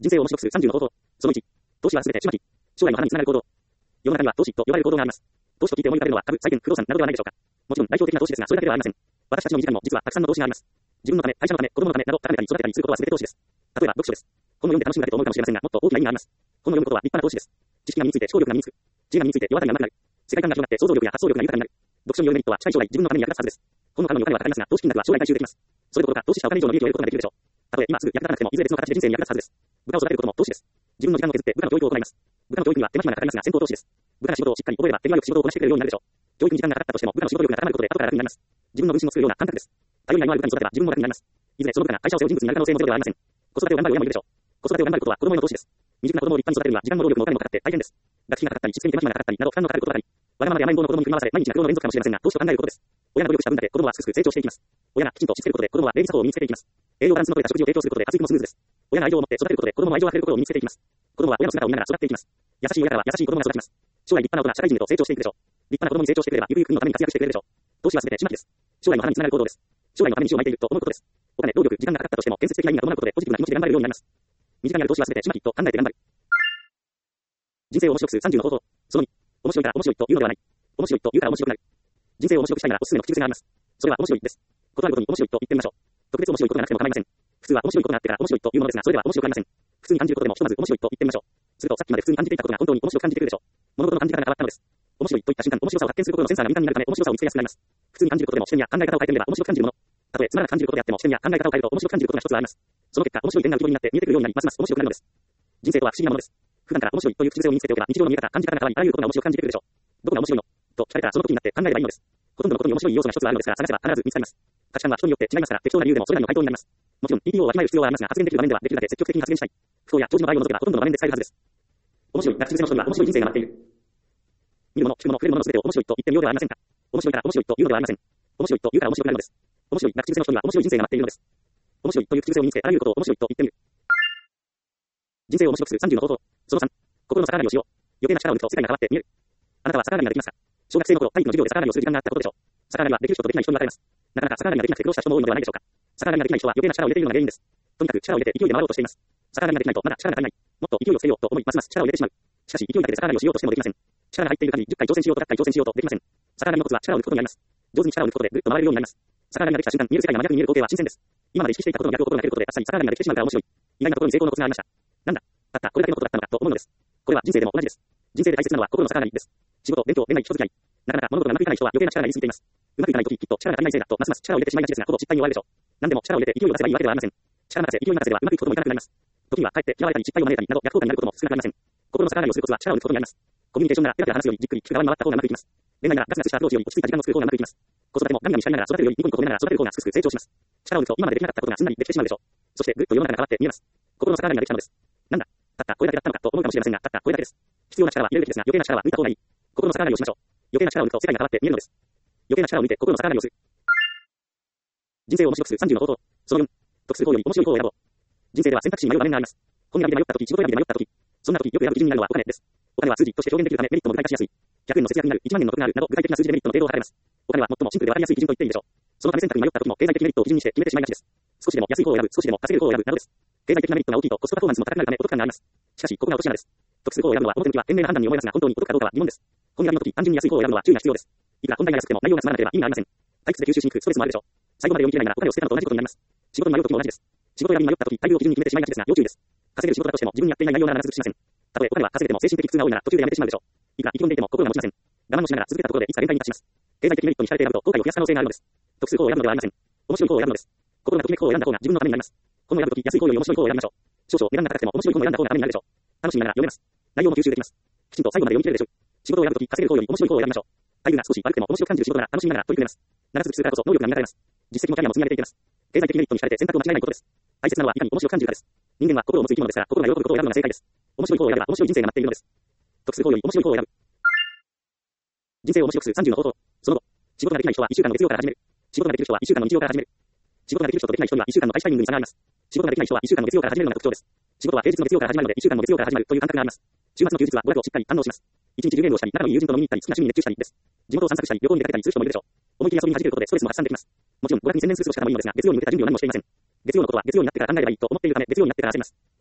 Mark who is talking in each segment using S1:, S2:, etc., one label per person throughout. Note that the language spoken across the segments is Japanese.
S1: 人生を面白くする30の方法。その1、投資はすべてちまき。将来の花につながる行動。世の中には投資と呼ばれる行動があります。投資と聞いて思い浮かべるのは株、債券、不動産などではないでしょうか。もちろん代表的な投資ですが、それだけではありません。私たちの身近にも実はたくさんの投資があります。自分のため、会社のため、子供のためなど高めたり育てたりすることはすべて投資です。例えば読書です。本を読んで楽しむだけと思うかもしれませんが、もっと大きな意味があります。本を読むことは立派な投資です。知識が身について思考力が身につく。知恵が身について世渡りが上手くなる。世界観が広がって想像力や発想力が豊かになる。読書によるメリットは近い将来自分のために役立つはずです。本の買うのにお金はかかりますが、投資金額は将来回収できます。それどころか投資したお金以上の利益を得ることができるでしょう。たとえ今すぐ役立たなくても、いずれ別の形で人生に役立つはずです。部下を育てることも投資です。自分の時間を削って部下の教育を行います。部下の教育には手間暇がかかりますが先行投資です。部下が仕事をしっかり覚えれば手際よく仕事をこなしてくれるようになるでしょう。教育に時間がかかったとしても部下の仕事力が高まることで後から楽になります。自分の分身を作るような感覚です。頼りがいのある部下に育てば自分も楽になります。いずれその部下が会社を背負う人物になる可能性もゼロではありません。子育てを頑張る親もいるでしょう。子育てを頑張ることは子供への投資です。未熟な子供を立派に育てるには時間も労力もお金もかかって大変です。学費がかかったり、実践に手間暇がかかったりなど負担のかかることばかり。わがままで甘えん坊の子供に振り回され毎日泣くような連続かもしれませんが、投資と考えることです。親が努力した分だけ子供はすくすく成長していきます。親がきちんとしつけることで子供は礼儀作法を身につけていきます。栄養バランスの取れた食事を提供することで発育もスムーズです。親が愛情を持って育てることで子供も愛情あふれる心を身につけていきます。子供は親の姿を見ながら育っていきます。優しい親からは優しい子供が育ちます。将来立派な大人、社会人へと成長していくでしょう。立派な子供に成長してくればゆくゆくのために活躍してくれるでしょう。投資はすべてちまきです。将来の花につながる行動です。将来のために石を巻いていると思うことです。お金、労力、時間がかかったとしても建設的な意味が伴うことでポジティブな気持ちで頑張れるようになります。身近にある投資はすべてちまきと考えて頑張る。人生を面白くする30の方法。その2、面白いから面白いというのではない。面白いというから面白くなる。人生を面白くしたいならおすすめの口癖があります。それは面白いです。ことあるごとに面白いと言ってみましょう。特別面白いことがなくても構いません。普通は面白いことがあってから面白いというものですが、それでは面白くありません。普通に感じることでもひとまず面白いと言ってみましょう。するとさっきまで普通に感じていたことが本当に面白く感じてくるでしょう。物事の感じ方が変わったのです。面白いといった瞬間、面白さを発見することのセンサーが敏感になるため面白さを見つけやすくなります。普通に感じることでも視点や考え方を変えてみれば面白く感じるもの。たとえつまらなく感じることであっても視点や考え方を変えると面白く感じることが一つあります。その結果、面白い点が浮き彫りになって見えてくるようになり、ますます面白くなるのです。人生とは不思議なものです。普段から面白いという口癖を身につけておけば、日常の見え方、感じ方が変わり、あらゆることが面白く感じてくるでしょう。どこが面白いのと聞かれたらその時になって考えればいいのです。ほとんどのことに面白い要素が一つあるのですから、探せば必ず見つかります。価値観は人によって違いますから、適当な理由でもそれなりの回答になります。もちろん TPO をわきまえる必要はありますが、発言できる場面ではできるだけ積極的に発言したい。不幸や長寿の場合を除けばほとんどの場面で使えるはずです。面白いな口癖の人には面白い人生が待っている。見るもの、聞くもの、触れるものの全てを面白いと言ってみようではありませんか。面白いから面白いというのではありません。面白いというから面白くなるのです。面白いな口癖の人には面白い人生が待っているのです。面白いという口癖を身につけ、あらゆることを面白いと言ってみる。人生を面白くする30の方法。その3、心の逆上がりをしよう。余計な力を抜くと世界が変わって見える。あなたは逆上がりができますか。小学生の頃、体育の授業で逆上がりをする時間があったことでしょう。逆上がりはできる人とできない人に分かれます。なかなか逆上がりができなくて苦労した人も多いのではないでしょうか。逆上がりができない人は余計な力を入れているのが原因です。とにかく力を入れて勢いで回ろうとしています。逆上がりができないとまだ力が足りない。もっと勢いをつけようと思い、ますます力を入れてしまう。しかし勢いだけで逆上がりをしようとしてもできません。力が入っている限り10回挑戦しようと100回挑戦しようとできません。逆上がりのコツは力を抜くことにあります。上手に力を抜くことでぐっと回れるようになります。逆上がりができた瞬間、見える世界が真逆に見える光景は新鮮です。今まで意識していたことの逆を心がけることであっさり逆上がりができてしまうから面白い。意外なところに成功のコツがありました。なんだ、たったこれだけのことだったのかと思うのです。これは人生でも同じです。人生で大切なのは心の逆上がりです。仕事、勉強、恋愛、人付き合い。なかなか物事がうまくいかない人は余計な力が入れすぎています。うまくいかないとき、きっと力が足りないせいだとますます力を入れてしまいがちですが、ほぼ失敗に終わるでしょう。何でも力を入れて勢いを出せばいいわけではありません。力任せ、勢い任せではうまくいくこともいかなくなります。時にはかえって嫌われたり失敗を招いたりなど逆効果になることも少なくありません。心の逆上がりをするコツは力を抜くことにあります。コミュニケーションならペラペラ話すよりじっくり聞く側に回った方がうまくいきます。恋愛ならガツガツしたアプローチより落ち着いた時間を作る方がうまくいきます。子育てもガンガンしゃいながら育てるよりニコニコ褒めながら育てる方がすくすく成長します。力を抜くと今までできなかったことがすんなりできてしまうでしょう。そしてぐっと世の中が変わって見えます。心の逆上がりができたのです。なんだ、たったこれだけだったのかと思うかもしれませんが、たったこれだけです。必要な力は入れるべきですが、余計な力は抜いた方がいい。心の逆上がりをしましょう。余計な力を抜くと世界が変わって見えるのです。余計な力を抜いて心の逆上がりをする。人生を面白くする30の方法。その4、得する方より面白い方を選ぼう。人生では選択肢に迷う場面があります。本選びで迷った時、仕事選びで迷った時、そんな時よく選ぶ基準になるのはお金です。お金は数字として表現できるためメリットも具体化しやすい。100円の節約になる、1万円の得があるなど具体的な数字でメリットの程度を測れます。お金は最もシンプルで分かりやすい基準と言っていいでしょう。そのため選択に迷った時も経済的メリットを基準にして決めてしまいがちです。少しでも安い方を選ぶ、少しでも稼げる方を選ぶなどです。経済的なメリットが大きいとコストパフォーマンスも高くなるためお得感があります。しかしここが落とし穴です。得する方を選ぶのは表向きは賢明な判断に思いますが本当にお得かどうかは疑問です。本選びの時単純に安い方を選ぶのは注意が必要です。いくら本題が安くても内容がつまらなければ意味がありません。退屈で吸収しにくくストレスもあるでしょう。最後まで読み切れないならお金を捨てたのと同じことになります。仕事に迷う時も同じです。仕事選びに迷った時、待遇を基準に決めてしまいがちですが要注意です。稼げる仕事だとしても自分にやっていない内容ならなら続きしません。たとえお金は稼げても精神的苦痛が多いなら途中でやめてしまうでしょう。いくら意気込んでいても心が持ちません。我慢をしながら続けたところでいつか限界に達します。経済的メリットに惹かれて選ぶと後悔を増やす可能性があるのです。得する方を選ぶのではありません。面白い方を選ぶのです。心がときめく方を選んだ方が自分のためになります。本を選ぶとき安い方より面白い方を選びましょう。少々値段が高くても面白い方を選んだ方がためになるでしょう。楽しみながら読めます。内容も吸収できます。きちんと最後まで読み切れるでしょう。仕事を選ぶとき稼げる方より面白い方を選びましょう。待遇が少し悪くても面白く感じる仕事なら楽しみながら取り組めます。長続きするからこそ能力が磨かれます。実績もキャリアも積み上げていけます。経済的メリットに惹かれて選択を間違えないことです。大切なのはいかに面白く感じるかです。人間は心を持つ生き物ですから心が喜ぶことを選ぶのが正解です。面白い方を選べば面白い人生が待っているのです。得する方より面白い方を選ぶ。人生を面白くする30の方法。その後、仕事ができない人は1週間の月曜から始める。仕事ができる人は1週間の日曜から始める。仕事ができる人とできない人には1週間の会社タイミングに差があります。仕事ができない人は1週間の月曜から始めるのが特徴です。仕事は平日の月曜から始まるので1週間の月曜から始まるという感覚があります。週末の休日は娯楽をしっかり堪能します。1日10ゲームをしたり、仲のいい友人と飲みに行ったり、好きな趣味に熱中したりです。地元を散策したり、旅行に出かけたりする人もいるでしょう。思い切り遊びに弾けることでストレスも発散できます。もちろん娯楽に専念する過ごし方もいいのですが、月曜に向けた準備を何もしていません。月曜のことは月曜になってから考えればいいと思っているため、月曜になってから焦ります。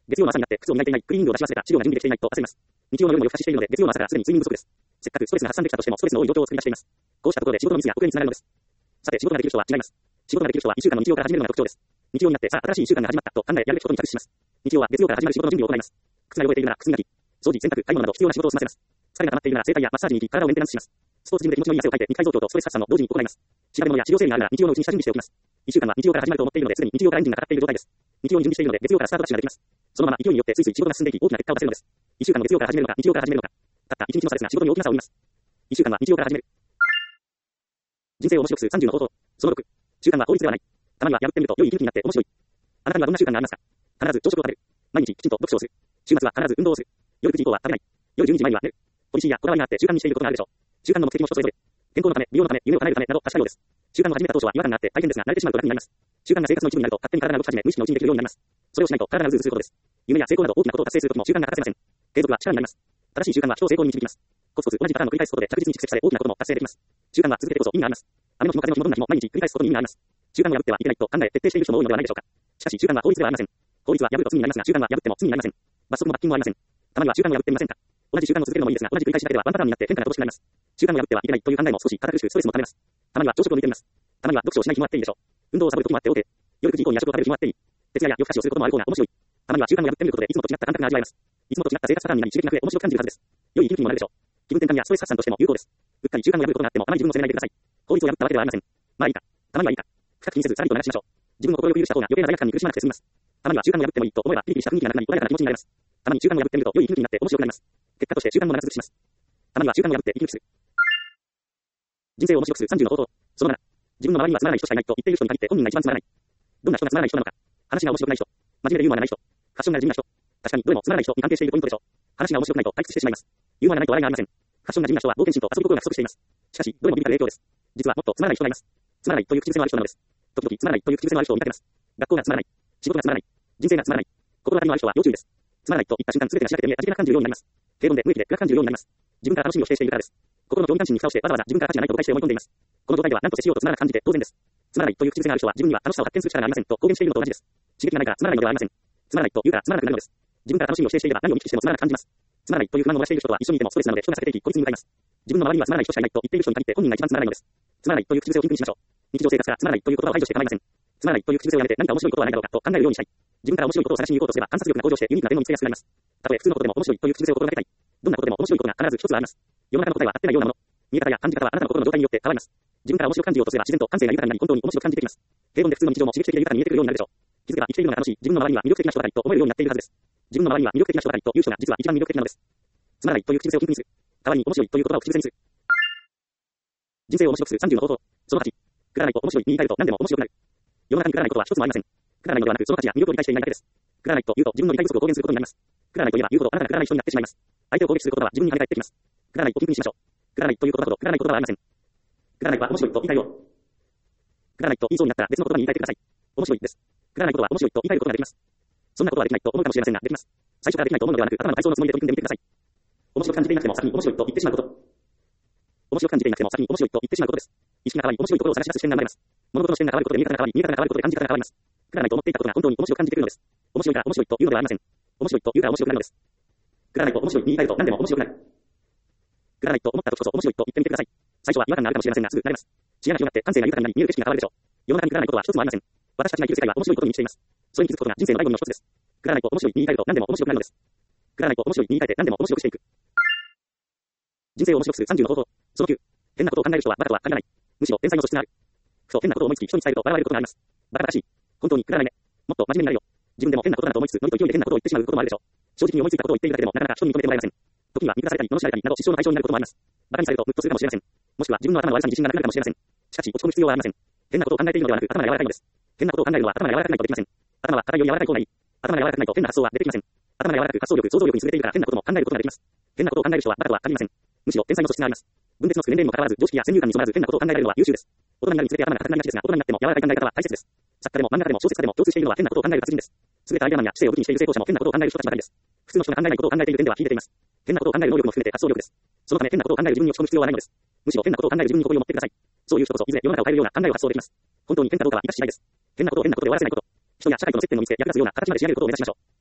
S1: 月曜の朝になって靴を磨いていない、クリーニングを出し忘れた、資料が準備できていないと焦ります。日曜の夜も夜更かししているので、月曜の朝からすでに睡眠不足です。せっかくストレスが発散できたとしても、ストレスの多い状況を作り出しています。こうしたところで仕事のミスや遅れにつながるのです。さて、仕事ができる人は違います。仕事ができる人は1週間の日曜から始めるのが特徴です。日曜になって、さあ、新しい1週間が始まったと考え、やるべきことに着手します。日曜は月曜から始まる仕事の準備を行います。靴が汚れているなら靴磨き、掃除、洗濯、買い物など必要な仕事を済ませます。疲れが溜まっているなら整体やマッサージに行き、体をメンテナンスします。スポーツジムで気持ちのいい汗をかいて、肉体増強とストレス発散の同時に行います。調べ物や治療整理があるなら日曜のうちに下準備しておきます。1週間は日曜から始まると思っているので、すでに日曜からエンジンがかかっている状態です。日曜に準備しているので、月曜からスタートダッシュができます。そのまま勢いによってついつい仕事が進んでいき、大きな結果を出せるのです。1週間の月曜から始めるのか、日曜から始めるのか。たった1日の差ですが、仕事に大きな差を生みます。1週間は日曜から始める。人生を面白くする30の方法。その6。習慣は法律ではない。たまには破ってみると良い息抜きになって面白い。あなたにはどんな習慣がありますか？必ず朝食を食べる。毎日きちんと読書をする。週末は必ず運動をする。夜9時以降は食べない。夜12時前には寝る。ポリシーやこだわりがあって習慣にしていることがあるでしょう。習慣の目的も人それぞれ。健康のため、美容のため、夢を叶えるためなど確かようです。習慣を始めた当初は違和感があって大変ですが、慣れてしまうと楽になります。習慣が生活の一部になると勝手に体が動き始め、無意識のうちにできるようになります。それをしないと体がうずうずすることです。夢や成功など大きなことを達成するときも習慣が欠かせません。継続は力になります。正しい習慣は人を成功に導きます。コツコツ同じパターンを繰り返すことで着実に蓄積され大きなことも達成できます。習慣は続けてこそ意味があります。雨の日も風の日もどんな日も毎日繰り返すことに意味があります。習慣を破ってはいけないと考え徹底している人も多いのではないでしょうか。しかし習慣は法律ではありません。法律は破ると罪になりますが、習慣は破っても罪になりません。罰則も罰金もありません。たまには習慣を破ってみませんか？同じ習慣を続けるのもいいですが、同じ繰り返しだけではワンパターンになって変化が乏しくなります。習慣を破ってはいけないという考えも少し堅苦しくストレスもためます。たまには朝食を抜いてみます。たまには読書をしない日もあっていいでしょう。運動をサボる時もあって OK。夜9時以降に夜食を食べる日もあっていい。徹夜や夜更かしをすることもある方が面白い。たまには習慣を破ってみることでいつもと違った感覚が味わえます。いつもと違った生活パターンになり刺激が増え面白く感じるはずです。良い息抜きにもなるでしょう。気分転換やストレス発散としても有効です。うっかり習慣を破ることがあってもあまり自分を責めないでください。法律を破ったわけではありません。まあいいか。たまにはいいか。深く気にせずさらりと流しましょう。自分の心を許した方が余計な罪悪感に苦しまなくて済みます。たまには習慣を破ってもいいと思えばピリピリした雰囲気がなくなり穏やかな気持ちになります。たまに習慣を破ってみると良い息抜きになって面白くなります。結果として習慣も長続きします。たまには習慣を破って息抜きする。人生を面白くする30の方法。その7。自分の周りにはつまらない人しかいないと言っている人に限って本人が一番つまらない。どんな人がつまらない人なのか。話が面白くない人。真面目でユーモアがない人。ファッションが地味な人。確かにどれもつまらない人に関係しているポイントでしょう。話が面白くないと退屈してしまいます。ユーモアがないと笑いがありません。ファッションが地味な人は冒険心と遊び心が不足しています。しかし、どれもビビたる影響です。実はもっとつまらない人がいます。つまらないという口癖のある人なのです。時々つまらないという口癖のある人を見かけます。学校がつまらない。仕事がつまらない。人生がつまらない。心当たりのある人は要注意です。つまらないと言った瞬間全てがしなけて見え味気なく感じるようになります。平凡で無益で暗く感じるようになります。自分から楽しみを否定しているからです。心の興味関心に蓋をしてわざわざ自分から価値がないと誤解して思い込んでいます。この状態では何とせしようとつまらなく感じて当然です。つまらないという口癖がある人は自分には楽しさを発見する力がありませんと公言しているのと同じです。刺激がないからつまらないのではありません。つまらないと言うからつまらなくなるのです。自分から楽しみを否定していれば何を見聞きしてもつまらなく感じます。つまらないという不満を漏らしている人とは一緒にいてもストレスなので人が避けていき孤立に向かいます。自分の周りにはつまらない人しかいないと言っている人に限って本人が一番つまらないのです。つまらないという口癖を禁句にしましょう。日常生活からつまらないという言葉を排除して構いません。つまらないという口癖をやめて何か面白いことはないだろうかと考えるようにしたい。自分から面白いことを探しに行こうとすれば観察力が向上してユニークな点を見つけやすくなります。たとえ普通のことでも面白いという口癖を心がけたい。どんなことでも面白いことが必ず一つあります。世の中の答えは合ってないようなもの。見え方や感じ方はあなたの心の状態によって変わります。自分から面白く感じようとすれば自然と感性が豊かになり本当に面白く感じてきます。平凡で普通の日常も刺激的で豊かに見えてくるようになるでしょう。気づけば生きているのが楽しい。自分の周りには魅力的な人ばかりと思えるようになっているはずです。自分の周りには魅力的な人ばかりという人が実は一番魅力的なのです。つまらないという口癖を禁句にする。代わりに面白いという言葉を口癖にする。人生を面白くする30の方法。その8。くだらないと面白いに言い換えると何でも面白くなる。世の中にくだらないことは一つもありません。くだらないのではなくその価値や魅力を理解していないだけです。くだらないと言うと自分の理解不足を公言することになります。くだらないと言えば言うほどあなたがくだらない人になってしまいます。相手を攻撃することは自分に跳ね返ってきます。くだらないを禁句にしましょう。くだらないという言葉ほどくだらない言葉はありません。くだらないは面白いと言い換えよう。くだらないと言いそうになったら別の言葉に言い換えてください。面白いです。くだらないことは面白いと言い換えることができます。そんなことはできないと思うかもしれませんができます。最初からできないと思うのではなく頭の体操のつもりで取り組んでみてください。面白く感じていなくても先に面白いと言ってしまうこと。面白く感じていなくても先に面白いと言ってしまうことです。意識が変わり面白いところを探し出す視点が生まれます。物事の視点が変わることで見方が変わり、見方が変わることで感じ方が変わります。くだらないと思っていたことが本当に面白く感じてくるのです。面白いから面白いというのではありません。面白いというから面白くなるのです。くだらないと面白いに言い換えると何でも面白くなる。くだらないと思った時こそ面白いと言ってみてください。最初は違和感があるかもしれませんがすぐ慣れます。視野が広がって感性が豊かになり見える景色が変わるでしょう。世の中にくだらないことは一つもありません。私たちが生きる世界は面白いことに満ちています。それに気づくことが人生の醍醐味の一つです。くだらないと面白いに言い換えると何でも面白くなるのです。くだらないと面白いに言い換えて何でも面白くしていく。人生を面白くする30の方法。その9。変なことを考える人はバカとは限らない。むしろ天才の素質がある。ふと変なことを思いつき人に伝えると笑われることがあります。バカらしい。本当にくだらないね。もっと真面目になるよ。自分でも変なことだと思いつつノリと勢いで変なことを言ってしまうこともあるでしょう。正直に思いついたことを言っているだけでもなかなか人に認めてもらえません。時には見下されたり罵られたりなど失笑の対象になることもあります。バカにされるとムッとするかもしれません。もしくは自分の頭の悪さに自信がなくなるかもしれません。しかし落ち込む必要はありません。変なことを考えているのではなく頭が柔らかいのです。変なことを考えるのは頭が柔らかくないとできません。頭は硬いより柔らかい方がいい。頭が柔らかくないと変な発想は出てきません。頭が柔らかく発想力、想像力に優れているから変なことも考えることができます。変なことを考える人はバカとは限りません。むしろ天才の素質があります。分別のつく年齢にもかかわらず常識や先入観に染まらず変なことを考えられるのは優秀です。大人になるにつれて頭が硬くなりがちですが、大人になっても柔らかい考え方は大切です。作家でも漫画家でも小説家でも共通しているのは変なことを考える達人です。優れたアイデアマンや知性を武器にしている成功者も変なことを考える人たちばかりです。普通の人が考えないことを考えている点では秀でています。変なことを考える能力も含めて発想力です。そのため変なことを考える自分に落ち込む必要はないのです。むしろ変なことを考える自分に誇りを持ってください。そういう人こそいずれ世の中を変えるような考えを発想できます。本当に変かどうかは致し次第です。変なことを変なことで終わらせないこと。人や社会との接点を見つけ役立つような形まで仕上げることを目指しましょう。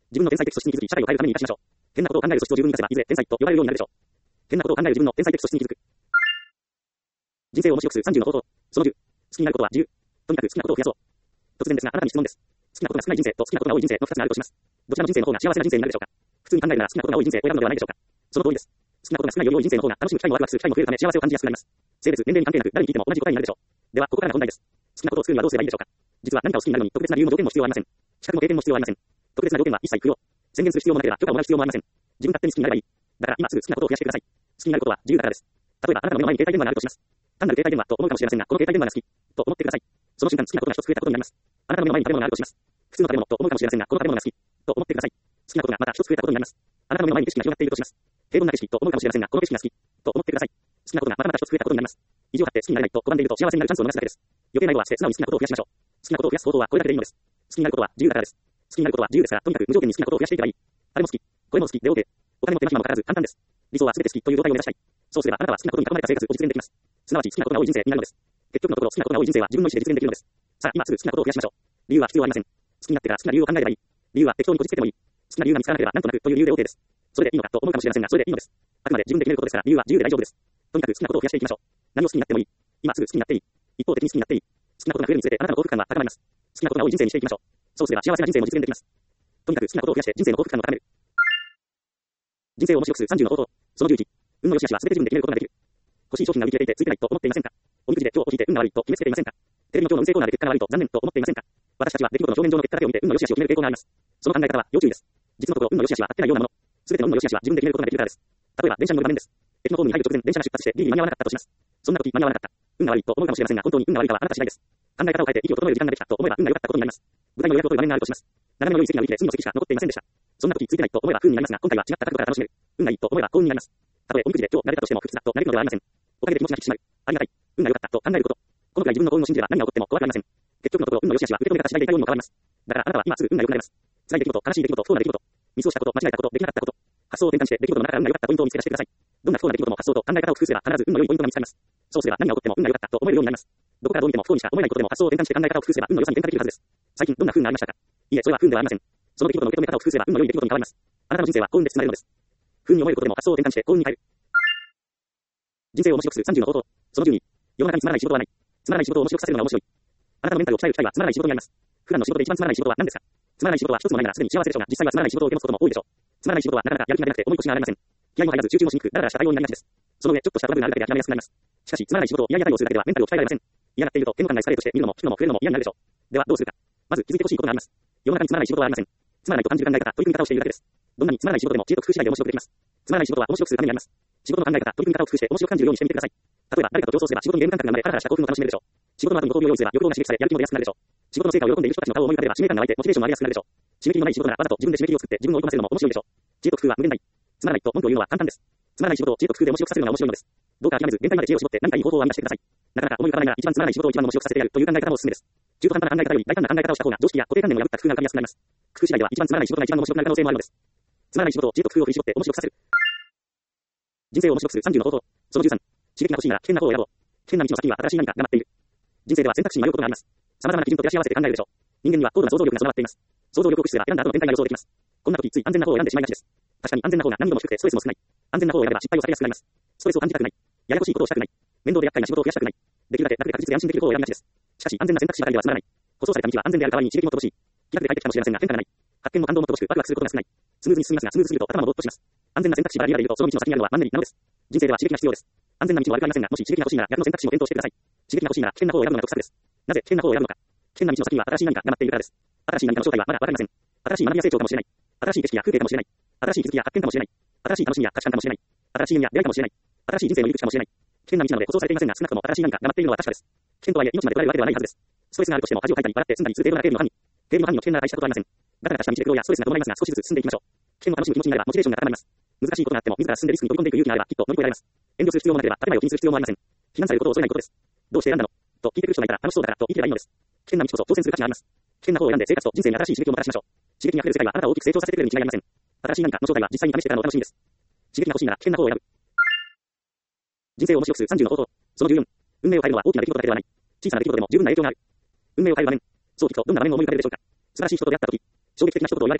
S1: 自分の天才的素質に気づき、社会を変えるために生かしましょう。変なことを考える素質を自分に出せば、いずれ天才と呼ばれるようになるでしょう。変なことを考える自分の天才的素質に気づく。人生を面白くする30の方法。その10。好きになることは自由。とにかく好きなことを増やそう。突然ですが、あなたに質問です。好きなことが少ない人生と好きなことが多い人生の2つがあるとします。どちらの人生の方が幸せな人生になるでしょうか。普通に考えるなら好きなことが多い人生を選ぶのではないでしょうか。その通りです。好きなことが少ないより多い人生の方が楽しむ機会もワクワクする機会も増えるため幸せを感じやすくなります。性別、年齢に関係なく誰に聞いても同じ答えになるでしょう。では、ここからが本題です。好きなことを作るにはどうすればいいでしょうか。実は何かを好きになるのに特別な理由も条件も必要はありません。資格も経験も必要はありません。特別な条件は一切不要。宣言する必要もなければ許可をもらう必要もありません。自分勝手に好きになればいい。だから今すぐ好きなことを増やしてください。好きになることは自由だからです。例えばあなたの目の前に携帯電話があるとします。単なる携帯電話と思うかもしれませんが、この携帯電話が好きと思ってください。その瞬間好きなことが一つ増えたことになります。あなたの目の前に食べ物があるとします。普通の食べ物と思うかもしれませんが、この食べ物が好きと思ってください。好きなことがまた一つ増えたことになります。あなたの目の前に景色が広がっているとします。平凡な景色と思うかもしれませんが、この景色が好きと思ってください。好きなことがまたまた一つ増えたことになります。意地を張って好きになれないと拒んでいると幸せになるチャンスを逃すだけです。余計な意図はして素直に好きなことを増やしましょう。好きなことを増やす方法はこれだけでいいのです。好きになることは自由だからです。好きになることは自由ですから、とにかく無条件に好きなことを増やしていけばいい。あれも好き、これも好きで OK。お金も手間暇もかからず簡単です。理想は全て好きという状態を目指したい。そうすればあなたは好きなことに囲まれた生活を実現できます。すなわち好きなことが多い人生になるのです。結局のところ好きなことが多い人生は自分の意思で実現できるのです。さあ今すぐ好きなことを増やしましょう。理由は必要ありません。好きになってから好きな理由を考えればいい。理由は適当にこじつけてもいい。好きな理由が見つからなければなんとなくという理由で OK です。それでいいのかと思うかもしれませんが、それでいいのです。あくまで自分で決めることですから理由は自由で大丈夫です。とにかく好きなことを増やしていきましょう。何を好きになってもいい。今すぐ好きになっていい。一方的に好きになっていい。好きなことが増えるにつれてあなたの幸福感は高まります。好きなことが多い人生にしていきましょう。そうすれば幸せな人生も実現できます。とにかく好きなことを増やして人生の幸福感を高める。人生を面白くする30の方法。その11。運の良し悪しは全て自分で決めることができる。欲しい商品が売り切れていてついてないと思っていませんか。おみくじで今日を引いて運が悪いと決めつけていませんか。テレビの今日の運勢コーナーで結果が悪いと残念と思っていませんか。私たちは出来事の表面上の結果だけを見て運の良し悪しを決める傾向があります。その考え方は要注意です。実のところ運の良し悪しは合ってないようなもの。すべての運の良し悪しは自分で決めることができるからです。例えば電車に乗る場面です。駅のホームに入る直前電車が出発してギリギリ間に合わなかったとします。そんな時間に合わなかった。運が悪いと思うかもしれませんが本当に運が悪いかはあなた次第です。考え方を変えて息を整える時間ができたと思えば運が良かったことになります。舞台の予約を取る場面があるとします。斜めの良い席が売り切れ隅の席しか残っていませんでした。そんな時ついてないと思えば不運になりますが今回は違った角度から楽しめる。運がいいと思えば幸運になります。たとえおみくじで今日慣れたとしても不吉だと慣れるのではありません。おかげで気持ちが引き締まる。ありがたい。運が良かったと考えること。このくらい自分の幸運を信じれば何が起こっても怖くありません。結局のところ運の良し悪しは受け止め方次第で大量にも変わります。だからあなたは今すぐ運が良くなります。辛い出来事、悲しい出来事、不幸な出来事、ミスをしたこと、間違えたこと、できなかったこと、発想を転換して出来事の中から運が良かったポイントを見つけ出してください。どんな不幸な出来事も発想と考え方を工夫すれば必ず運の良いポイントが見つかります。そうすれば何が起こっても運が良かったと思えるようになります。どこからどう見ても不幸にしか思えないことでも発想を転換して考え方を工夫すれば運の良さに転化できるはずです。最近どんな不運がありましたか。いえ、それは不運ではありません。その出来事の受け止め方を工夫すれば運の良い出来事に変わります。あなたの人生は幸運で包まれるのです。不運に思えることでも発想を転換して幸運に変える。人生を面白くする30の方法。その12。世の中につまらない仕事はない。つまらない仕事を面白くさせるのが面白い。あなたのメンタルを鍛える機会はつまらない仕事にあります。普段の仕事で一番つまらない仕事は何ですか。つまらない仕事は一つもないならすでに幸せでしょうが、実際はつまらない仕事を受け持つことも多いでしょう。つまらない仕事はなかなかやる気が出なくて重い腰が上がりません。気合も入らず集中もしにくく、だらだらした対応になりがちです。その上、ちょっとしたトラブルがあるだけで諦めやすくなります。しかし、つまらない仕事をいやいや対応するだけではメンタルを鍛えられません。嫌がっていると嫌悪感がエスカレートして見るのも聞くのも触れるのも嫌になるでしょう。ではどうするか。まず気づいてほしいことがあります。世の中につまらない仕事はありません。つまらないと感じる考え方、取り組み方をしているだけです。どんなにつまらない仕事でも知恵と工夫次第で面白くできます。つまらない仕事は面白くするためにあります。仕事の考え方、取り組み方を工夫して面白く感じるようにしてみてください。例えば誰かと競争すれば仕事にゲーム感覚が生まれ、ハラハラした興奮を楽しめるでしょう。仕事の後に喜びを用意すれば欲望が刺激され、やる気も出やすくなるでしょう。仕事の成果を喜んでいる人たちの顔を思い浮かべれば使命感が湧いてモチベーションも上げやすくなるでしょう。締め切りのない仕事ならわざと自分で締め切りを作って自分を追い込ませるのも面白いでしょう。知恵と工夫は無限大。つまらないと文句を言うのは簡単です。つまらない仕事を知恵と工夫で面白くさせるのが面白いのです。どうか諦めず限界まで知恵を絞って何かいい方法を編み出してください。なかなか思い浮かばないなら一番つまらない仕事を一番面白くさせてやるという考え方もおすすめです。中途半端な考え方より大胆な考え方をした方が常識や固定観念を破った工夫が浮かびやすくなります。工夫次第では一番つまらない仕事が一番面白くなる可能性もあるのです。つまらない仕事を知恵と工夫を振り絞って面白くさせる。人生を面白くする30の方法。その13。刺激が欲しいなら危険な方を選ぼう。危険な道の先には新しい何かが待っている。人生では選択肢に迷うことがあります。様々な基準と照らし合わせて考えるでしょう。人間には高度な想像力が備わっています。想像力を駆使すれば選んだ後の展開が予想できます。こんな時つい安全な方を選んでしまいがちです。確かに安全な方が難易度も低くてストレスも少ない。安全な方を選べば失敗をされやすくなります。ストレスを感じたくない。ややこしいことをしたくない。面倒で厄介な仕事を増やしたくない。できるだけ楽で確実で安心できる方を選びがちです。しかし安全な選択肢ばかりではつまらない。舗装された道は安全である代わりに刺激も乏しい。気楽で快適かもしれませんが変化がない。発見も感動も乏しくワクワクすることが少ない。スムーズに進みますがスムーズすぎると頭もぼーっとします。安全な選択肢ばかりでいるとその道の先にあるのはマンネリなのです。人生では刺激が必要です。安全な道も悪くありませんが、もし刺激が欲しいなら逆の選択肢も検討してください。刺激が欲しいなら危険な方を選ぶのが得策です。なぜ危険な方を選ぶのか。危険な道の先には新しい何かが待っているからです。新しい何かの正体はまだわかりません。新しい学びや成長かもしれない。新しい景色や風景かもしれない。新しい気づきや発見かもしれない。新しい楽しみや価値観かもしれない。新しい夢や出会いかもしれない。新しい人生の入り口かもしれない。危険な道なので舗装されていませんが少なくとも新しい何かが待っているのは確かです。危険とはいえ命まで取られるわけではないはずです。ストレスがあるとしても恥をかいたり笑って済んだりする程度なテレビの犯人。テレビの犯人の危険なら大したことはありません。ガタガタした道で苦労やストレスが伴いますが少しずつ進んでいきましょう。危険を楽しむ気持ちになればモチベーションが高まります。難しいことがあっても自ら進んでリスクに飛び込んでいく勇気があればきっと乗り越えられます。遠慮する必要もなければ建前を気にする必要もありません。非難されることを恐れないことです。どうして選んだのと聞いてくる人がいたら楽しそうだからと言い切ればいいのです。危険な道こそ挑戦する価値があります。危険な方を選んで生活と人生に新しい刺激をもたらしましょう。刺激に溢れる世界はあなたを大きく成長させてくれるに違いありません。新しい何かの正体は実際に試してからのお楽しみです。刺激が欲しいなら危険な方を選ぶ。人生を面白くする30の方法。その14。運命を変えるのは大きな出来事だけではない。小さな出来事でも十分な影響がある。運命を変える場面。そう聞くとどんな場面を思い浮かべるでしょうか。素晴らしい人と出会った時、衝撃的な一言を言われた時、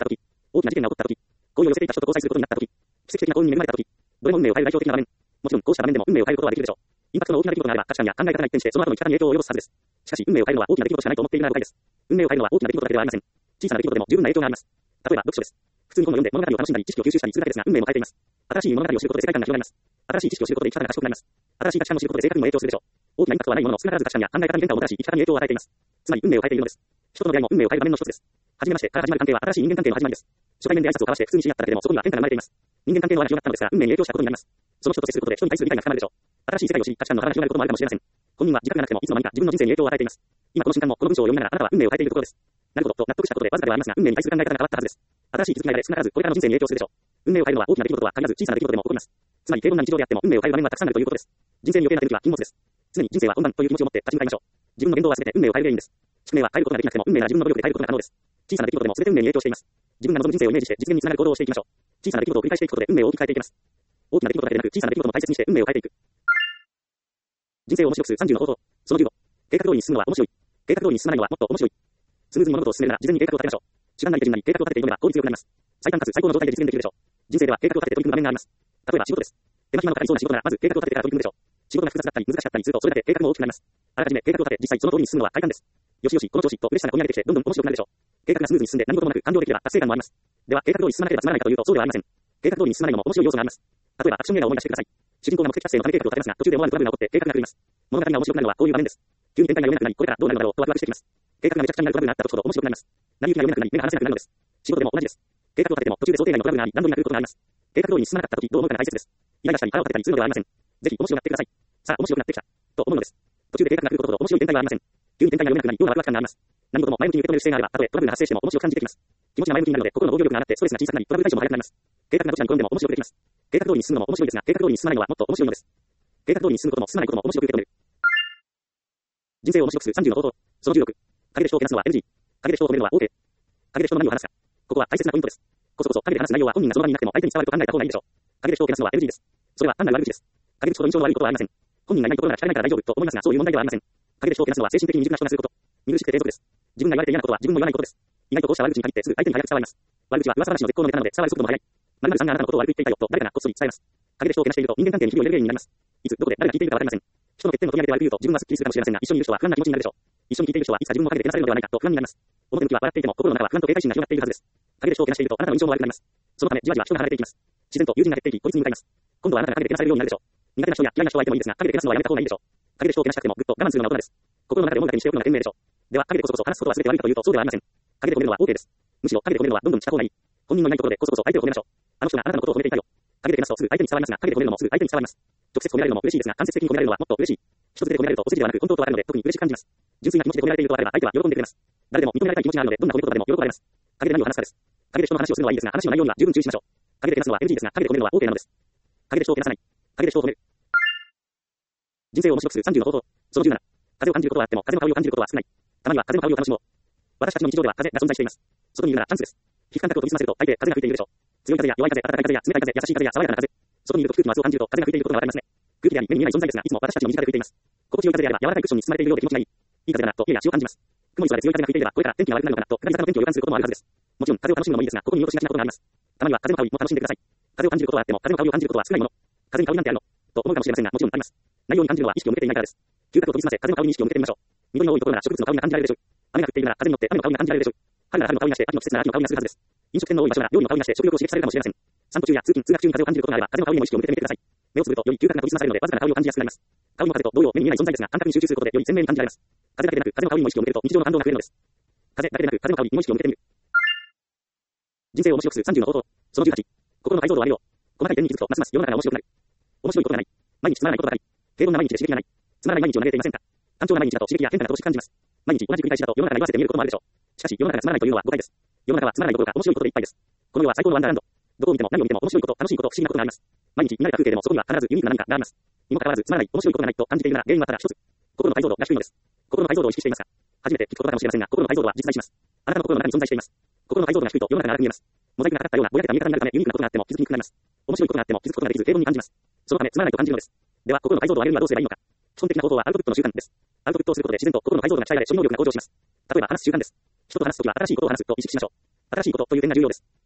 S1: 大きな事件が起こったとき、好意を寄せていた人と交際することになったとき、奇跡的な幸運に恵まれたとき、どれも運命を変える代表的な場面。もちろん、こうした場面でも運命を変えることはできるでしょう。インパクトの大きな出来事があれば、価値観や考え方が一転して、その後の生き方に影響を及ぼすはずです。しかし、運命を変えるのは大きな出来事しかないと思っているなら誤解です。運命を変えるのは大きな出来事だけではありません。小さな出来事でも十分な影響があります。例えば、読書です。普通に本を読んで物語を楽しんだり、知識を吸収したりするだけですが、運命も変えています。新しい物語を知ることで世界観が広がります。新しい知識を知ることで生き方が賢くなります。新しい価値観を知ることで性格にも影響するでしょう。大きなインパクトはないものの、少なからず価値観や考え方に変化をもたらし、生き方に影響を与えています。つまり、運命を変えているのです。人との出会いも運命を変える場面の一つです。はじめましてから始まる関係は新しい人間関係の始まりです。初対面で挨拶を交わして普通に知り合っただけでもそこには変化が生まれています。人間関係の輪が広がったのですが、運命に影響したことになります。その人と接することで人に対する理解が深まるでしょう。新しい世界を知り、価値観の幅が広がることもあるかもしれません。本人は自覚がなくてもいつの間にか自分の人生に影響を与えています。今この瞬間もこの文章を読みながらあなたは運命を変えているところです。なるほどと納得したことでわずかではありますが、運命に対する考え方が変わったはずです。新しい気づきが得られ少なからずこれからの人生に影響するでしょう。運命を変えるのは大きな出来事は限らず小さな出来事でも起こります。つまり平凡な日常であっても運命を変える場面はたくさんあるということです。人生に余計な出来は禁物です。常に人生は本番という気持ちを持って立ち向かいましょう。自分の言動は全て運命を変える原因です。宿命は変えることができなくても運命なら自分の努力で変えることが可能です。小さな出来事でも全て運命に影響しています。自分が望む人生をイメージして実現につながる行動をしていきましょう。小さな出来事を繰り返していくことで運命を大きく変えていきます。大きな出来事だけでなく小さな出来事も大切にして運命を変えていく。人生を面白くする30の方法。その15。計画通りに進むのは面白い。計画通りに進まないのはもっと面白い。スムーズに物事を進めるなら事前に計画を立てましょう。主眼なり手順なり計画を立てて挑めば効率よくなります。最短かつ最高の状態で実現できるでしょう。人生では計画を立てて取り組む場面があります。例えば仕事です。手間暇のかかりそうな仕事ならまず計画を立ててから取り組むでしょう。仕事が複雑だったり難しかったりするとそれだけ計画も大きくなります。あらかじめ計画を立て実際その通りに進むのは快感です。よしよしこの調子と嬉しさが込み上げてきてどんどん面白くなるでしょう。計画がスムーズに進んで何事もなく完了できれば達成感もあります。では計画通りに進まなければつまらないかというとそうではありません。計画通りに進まないのも面白い要素があります。例えばアクション映画を思い出してください。主人公が目的達成のため計画を立てますが途中で思わぬトラブルが起こって計画が狂います。物語が面白くなるのはこういう場面です。急に展開が読めなくなりこれからどうなるのだろうとワクワクしてきます。計画がめちゃくちゃになるトラブルがあった時ほど面白くなります。成り行きが読めなくなり目が離せなくなるのです。仕事でも同じです。計画を立てても途中で想定外のトラブルがあり段取りが来ることがあります。計画通りに進まなかった時どう思うかが大切です。イライラしたり腹を立てたりするのではありません。ぜひ面白がってください。さあ面白くなってきたと思うのです。途中で計画が来ることほど面白い展開はありません。急に展開が読めなくなり妙なワクワク感があります。何事も前向きに受け止める姿勢があればたとえトラブルが発生しても面白く感じてきます。気持ちが前向きになるので心の防御力が上がってストレスが小さくなりトラブル対処も早くなります。計画がどちらに転んでも面白くできます。計画通りに進むのも面白いですが計画通りに進まないのはもっと面白いのです。計画通りに進むことも進まないことも面白く受け止める。人生を面白くする30の方法。その16。陰で人をけなすのは NG。陰で人を止めるのは OK。陰で人の何を話すか。ここは大切なポイントです。こそこそ陰で話す内容は本人がその場にいなくても相手に伝わると考えた方がいいでしょう。陰で人をけなすのは NG です。それは単なる悪口です。陰で人ほど印象の悪いことはありません。本人がいないところなら聞かれないから大丈夫と思いますがそういう問題ではありません。陰で人をけなすのは精神的に未熟な人がすること。見苦しくて低俗です。自分が言われて嫌なことは自分も言わないことです。意外とこうした悪口に限ってすぐ相手に早く伝わります。悪口は噂話の絶好のネタなので伝わる速度も速い。〇〇さんがあなたのことを悪く言っていたよと誰かがこっそり伝えます。陰で人をけなしていると人間関係にひびを入れる原因になります。いつどこで誰が聞いているかわかりません。人の欠点を取り上げて悪く言うと自分はスッキリするかもしれませんが一緒にいる人は不安な気持ちになるでしょう。一緒に聞いている人はいつか自分も陰でけなされるのではないかと不安になります。表向きは笑っていても心の中は不安と警戒心が広がっているはずです。陰で人をけなしているとあなたの印象も悪くなります。そのためじわじわ人が離れていきます。自然と友人が減っていき孤立に向かいます。今度はあなたが陰でけなされるようになるでしょう。苦手な人や嫌いな人は相手もいいですが陰でけなすのはやめた方がいいでしょう。陰で人をけなしたくてもぐっと我慢するのは大人です。心の中で音楽にしておくのが賢明でしょう。では陰でこそこそ話すことは全て悪いかというとそうではありません。陰で止めるのは OK です。むしろ陰で止めるのはどんどんした方がいい。本人のいないところでこそこそ相手を止めましょう。あの人があなたのことを止めていたよ。陰でけなすとすぐ相手に伝わりますが陰で止めるのもすぐ相手に伝わります。直接止められるのも嬉しいですが間接的に止められるのはもっと嬉しい。一つで止められるとお世辞ではなく本当とあるので特に嬉しく感じます。純粋な気持ちで止められているとあれば相手は喜んでくれます。誰でも認められたい気持ちがあるのでどんな褒め言葉でも喜ばれます。陰で何を話すかです。陰で人の話をするのはいいですが話の内容には十分注意しましょう。陰でけなすのは NG ですが陰で止めるのは OK なのです。陰で人をけなさない。陰で人を止める。人生を面白くする30の方法。その17。風を感じることはあっても風の香りを感じることは少ない。たまには風の香りを楽しもう。私たちの日常では風が存在しています。外にいるならチャンスです。皮膚感覚を研ぎ澄ませると大抵風が吹いているでしょう。強い風や弱い風、暖かい風や冷たい風、優しい風や爽やかな風。外にいると空気の圧を感じると風が吹いていることがわかりますね。空気であり目に見えない存在ですがいつも私たちの身近で吹いています。心地よい風であれば柔らかいクッションに包まれているようで気持ちがいい。いい風だなと家や血を感じます。雲に空で強い風が吹いていればこれから天気が悪くなるのかなと下り坂の天気を予感することもあるはずです。もちろん風を楽しむのもいいですがここに見落としがちなことがあります。たまには風の香りも楽しんでください。風を感じることはあっても風の香りを感じることは少ないもの。風に香りなんてあるのと思うかもしれませんがもちろんあります。内容に感じるのは意識を向けていないからです。嗅覚を研ぎ澄ませ風の香りに意識を向けてみましょう。緑の多いところなら植物の香りが感じられるでしょう。雨が降っているなら風に乗って雨の香りが感じられるでしょう。春なら春の香りがして秋の季節なら秋の香りがするはずです。飲食店の多い場所なら料理の香りがして食欲を刺激されるかもしれません。散歩中や通勤通学中に風を感じることがあれば風の香りにも意識を向けてみてください。目をつぶるとより嗅覚が研ぎ澄まされるのでわずかな香りを感じやすくなります。香りの風と同様目に見えない存在ですが感覚に集中することでより鮮明に感じられます。風だけでなく風の香りにも意識を向けると日常の感動が増えるのです。風だけでなく風の香りにも意識を向けてみる。人生を面白くする30の方法。その18。心の解像度を上げよう。細かい点に気づくとますます世の中が面白くなる。面白いことがない。毎日つまらないことばかり。平凡な毎日で刺激がない。つまらない毎日を投げていませんか。単調な毎日だと刺激や変化が乏しく感じます。毎日同じ繰り返しだと世の中が言わせて見えることもあるでしょう。しかし世の中がつまらないというのは誤解です。世の中はつまらないどころか面白いことでいっぱいです。この世は最高のワンダーランド。どこを見ても何を見ても面白いこと、楽しいこと、不思議なことがあります。毎日見慣れた風景でもそこには必ずユニークな何かがあります。にもかかわらずつまらない、面白いことがないと感じているなら原因はただ一つ。心の解像度が低いのです。心の解像度を意識していますか。初めて聞くことかもしれませんが、心の解像度は実在します。あなたの心の中に存在しています。心の解像度が低いと世の中が荒く見えます。モザイクがかかったようなぼやけた見え方になるためユニークなことがあっても気づきにくくなります。面白いことがあっても気づくことができず平凡に感じます。そのためつまらないと感じるのです。では心の解像度を上げるにはどうすればいいのか。基本的な方法はアウトプットの習慣です。アウトプットをすることで自然と心の解像度が鍛えられ処理能力が向上します。例えば話す習慣です。人と話すときは新しいことを話すと意識しましょう。新しいことという点が重要です。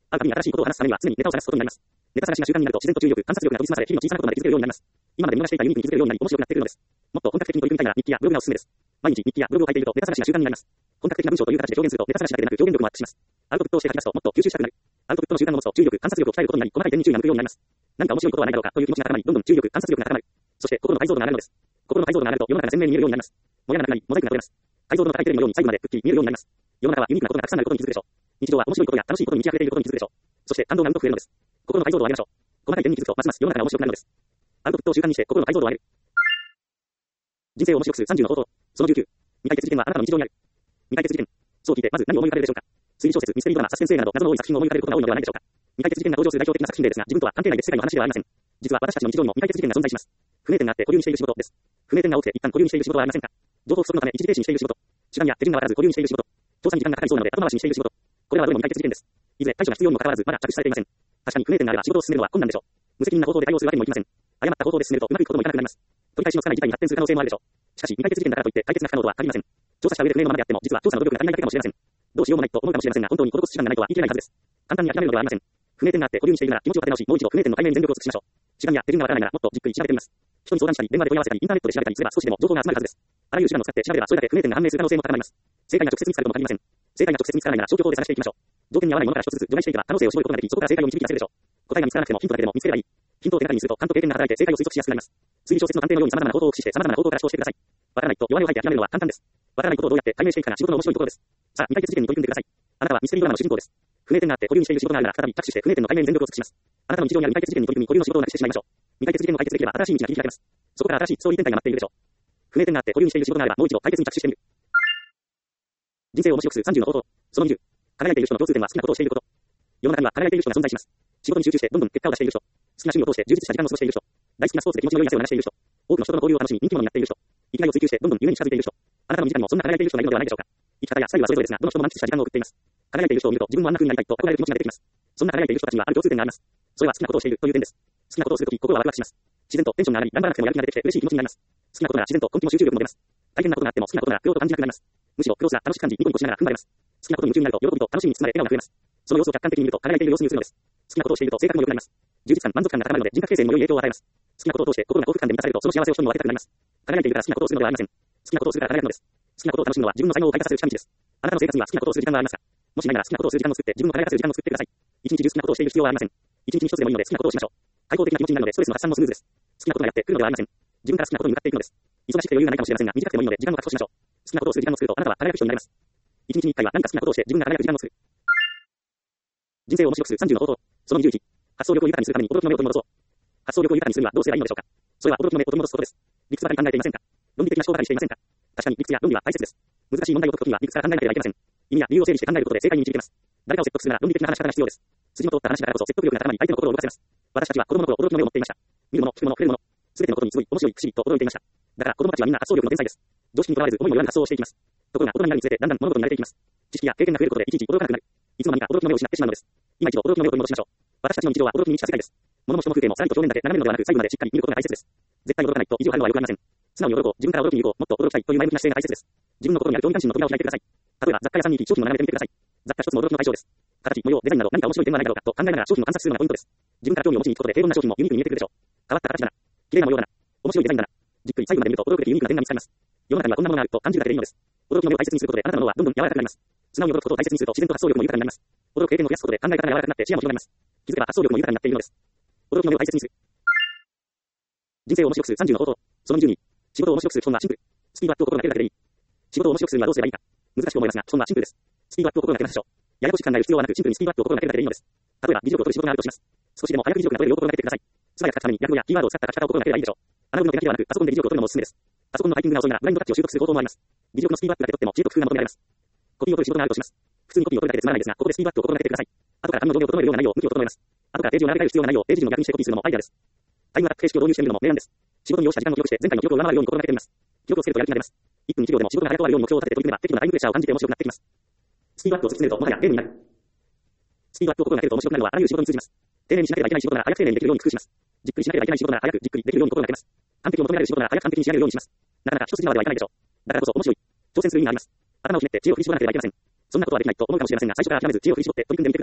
S1: 会うたびに新しいことを話すためには常にネタを探すことになります。ネタ探しが習慣になると自然と注意力、観察力が研ぎ澄まされ、日々の小さなことまで気づけるようになります。今まで見逃していたユニークに気づけるようになり面白くなってくるのです。もっと本格的に取り組みたいなら日記やブログがおすすめです。毎日日記やブログを書いているとネタ探しが習慣になります。本格的な文章という形で表現するとネタ探しだけでなく表現力もアップします。アウトプットをして書き出すともっと吸収したくなる。アウトプットの習慣を持つと注意力、観察力を鍛えることになり、細かい点に注意が向くようになります。何か面白いことはないだろうかという気持ちが高まり、どんどん注意力、観察力が高まる。そして心の解像度が上がるのです。心の解像度が上がると世の中が鮮明に見えるようになります。もやがなくなり、モザイクが取れます。解像度の高いテレビのように細部までくっきり見えるようになります。世の中はユニークなことがたくさんあることに気づくでしょう。日常は面白いことや楽しいことに満ち溢れていることに気づくでしょう。そして感動がうまく増えるのです。心の解像度を上げましょう。細かい点に気づくとますます世の中が面白くなるのです。アウトプットを習慣にして心の解像度を上げる。人生を面白くする30の方法。その19。未解決事件はあなたの日常にある。未解決事件。そう聞いてまず何を思い浮かべるでしょうか。推理小説、ミステリードラマ、サスペンス映画など謎の多い作品を思い浮かべることが多いのではないでしょうか。未解決事件が登場する代表的な作品例ですが、自分とは関係ない別世界の話ではありません。実は私たちの日常にも未解決事件が存在します。不明点があって保留にしている仕事です。不明点が多くて一旦保留にしている仕事はありませんか。情報不足のため一時停止にしている仕事。手段や手順がわからず保留にしている仕事。調査に時間がかかりそうなので後回しにしている仕事。これはどれも未解決事件です。いずれ対処が必要にもかかわらずまだ着手されていません。確かに不明点があれば仕事を進めるのは困難でしょう。無責任な方法で対応するわけにもいきません。誤った方法で進めるとうまくいくこともいかなくなります。取り返しのつかない事態に発展する可能性もあるでしょう。しかし未解決事件だからといって解決が不可能とは限りません。調査した上で不明のままであっても実は調査の努力が足りないだけかもしれません。どうしようもないと思うかもしれませんが本当に施す手段がないとは言い切れないはずです。簡単に諦めるのではありません。不明点があって保留にしているなら気持ちを立て直し、もう一度不明点の解明に全力を尽くしましょう。手段や手順がわからないならもっとじっくり調べてみます。人に相談したり電話で問い合わせたりインターネットで調べたりすれば少しでも情報が集まるはずです。あらゆる手段を使って調べればそれだけ不明点が判明する可能性も高まります。正解が直接見つかるとも限りません。正解が直接見つからないなら消去法で探していきましょう。条件に合わないものから一つずつ除外していけば可能性を絞ることができ、そこから正解を導き出せるでしょう。答えが見つからなくてもヒントだけでも見つければいい。ヒントを手がかりにすると勘と経験が働いて正解を推測しやすくなります。推理小説の探偵のように様々な方法を駆使して様々な方法から思考してください。わからないと弱音を吐いて諦めるのは簡単です。わからないことをどうやって解明していくかが仕事の面白いところです。さあ、未解決事件に取り組んでください。あなたはミステリードラマの主人公です。不明点があって保留にしている仕事があるなら再び着手して不明点の解明に全力を尽くします。あなたの日常にある未解決事件に取り組み保留の仕事をなくしてしまいましょう。未解決事件を解決できれば新しい道が切り開けます。そこから新しいストーリー展開が待っているでしょう。不明点があって保留にしている仕事があればもう一度解決に着手してみる。人生を面白くする30の方法。その20。輝いている人の共通点は好きなことをしていること。世の中には輝いている人が存在します。仕事に集中してどんどん結果を出している人。好きな趣味を通して充実した時間を過ごしている人。大好きなスポーツで気持ちの良い汗を流している人。多くの人との交流を楽しみ人気者になっている人。生きがいを追求してどんどん夢に近づいている人。あなたの身近にもそんな輝いている人がいるのではないでしょうか。生き方やスタイルはそれぞれですが、どの人も満喫した時間を送っています。輝いている人を見ると自分もあんな風になりたいと憧れる気持ちが出てきます。そんな輝いている人たちにはある共通点があります。それは好きなことをしているという点です。好きなことをするとき心はワクワクします。自然とテンションが上がり、頑張らなくてもやる気が出てきて嬉しい気持ちになります。好きなことなら自然と根気も集中力も出ます。大変なことがあっても好きなことなら苦労と感じなくなります。むしろ苦労すら楽しく感じ、ニコニコしながら踏ん張れます。好きなことに夢中になると喜びと楽しみに包まれ笑顔が増えます。その様子を客観的に見ると輝いている様子に映るのです。好きなことをしていると性格も良くなります。充実感、満足感が高まるので人格形成にも良い影響を与えます。好きなことを通して心が幸福感で満たされるとその幸せを人にも分けたくなります。輝いているから好きなことをするのではありません。好きなことをするから輝くのです。好きなことを楽しむのは自分の才能を開花させる近道です。あなたの生活には好きなことをする時間はありますか。もしないなら好きなことをする時間を作って自分を輝かせる時間を作ってください。一日中好きなことをしている必要はありません。一日に一つでもいいので好きなことをしましょう。開放的な気持ちになるのでストレスの発散もスムーズです。好きなことがやってくるのではありません。自分から好きなことに向かっていくのです。忙しくて余裕がないかもしれませんが短くてもいいので時間を確保しましょう。好きなことをする時間を作るとあなたは輝く人になります。一日に一回は何か好きなことをして自分が輝く時間を作る。人生を面白くする30の方法。その21。発想力を豊かにするために驚きの目を取り戻そう。発想力を豊かにするにはどうすればいいのでしょうか。それは驚きの目を取り戻すことです。理屈ばかり考えていませんか。論理的な思考ばかりしていませんか。確かに理屈や論理は大切です。難しい問題を解くときには理屈から考えなければいけません。意味や理由を整理して考えることで正解に導けます。誰かを説得するなら論理的な話し方が必要です。筋の通った話だからこそ説得力が高まり相手の心を動かせます。私たちは子供の頃驚きの目を持っていました。見るもの、聞くもの、触れるもの、すべてのことにすごい面白い、不思議と驚いていました。だから子供たちはみんな発想力の天才です。常識にとらわれず思いもよらぬ発想をしていきます。ところが大人になるにつれてだんだん物事に慣れていきます。知識や経験が増えることでいちいち驚かなくなる。いつの間にか驚きの目を失ってしまうのです。今一度驚きの目を取り戻しましょう。私たちの日常は驚きに満ちた世界です。物も人も風景もさらにと表面だけ眺めるのではなく最後までしっかり見ることが大切です。絶対驚かないと意地を張るのは良くありません。素直に驚こう、自分から驚きに行こう、もっと驚きたいという前向きな姿勢が大切です。自分の心にある興味関心の扉を開いてください。例えば雑貨屋さんに行き商品を眺めてみてください。雑貨一つも驚きの対象です。形、模様、デザインなど何か面白い点はないだろうかと考えながら商品を観察するのがポイントです。自分から興味を持ちに行くことで平凡な商品もユニークに見えてくるでしょう。変わった形だな。綺麗な模様だな。面白いデザインだな。じっくり最後まで見ると驚くべきユニークな点が見つかります。世の中にはこんなものがあると感じるだけでいいのです。驚きの目を大切にすることであなたの脳はどんどん柔らかくなります。素直に驚くことを大切にすると自然と発想力も豊かになります。驚く経験を増やすことで考え方が柔らかくなって視野も広がります。気づけば発想力も豊かになっているのです。驚きの目を大切にする。人生を面白くする30の方法。その22。仕事を面白くする基本はシンプル。スピードアップを心がけるだけでいい。仕事を面白くするにはどうすればいいか。難しく思いますが、基本はシンプルです。スピードアップを心がけましょう。ややこしく考える必要はなくシンプルにスピードアップを心がけるだけでいいのです。例えば、議事録を取る仕事があるとします。少しでも早く議事録が取れるよう心がけてください。素早く書くために略語やキーワードを使った書き方を心がければいいでしょう。アナログの手書きではなくパソコンで議事録を取るのもおすすめです。パソコンのタイピングが遅いならブラインドタッチを習得する方法もあります。議事録のスピードアップだけ取っても知恵と工夫が求められます。コピーを取る仕事があるとします。普通にコピーを取るだけでつまらないですが、ここでスピードアップを心がけてください。後から紙の上下を整えるような内容を向きを整えます。後からページを並べ替える必要がないようページ順を逆にしてコピーするのもアイデアです。タイムアタック形式を導入してみるのも明暗です。仕事に要した時間を記録して前回の記録を上回るように心がけてみます。記録をつけるとやる気が出ます。1分1秒でも仕事が早く終わるように目標を立てて取り組めば適度なタイムプレッシャーを感じて面白くなってきます。スピードアップを突き詰めるともはやゲームになる。スピードアップを心がけると面白くなるのはあらゆる仕事に通じます。丁寧にしなければいけない仕事なら早く丁寧にできるように工夫します。じっくりしなければいけない仕事なら早くじっくりできるように心がけます。完璧を求められる仕事なら早く完璧に仕上げるようにします。なかなか一筋縄ではいかないでしょう。だからこそ面白い。挑戦する意味があります。頭をひねって知恵を振り絞らなければいけません。そんなことはできないと思うかもしれませんが、最初から諦めず知恵を振り絞って取り組んでみてください。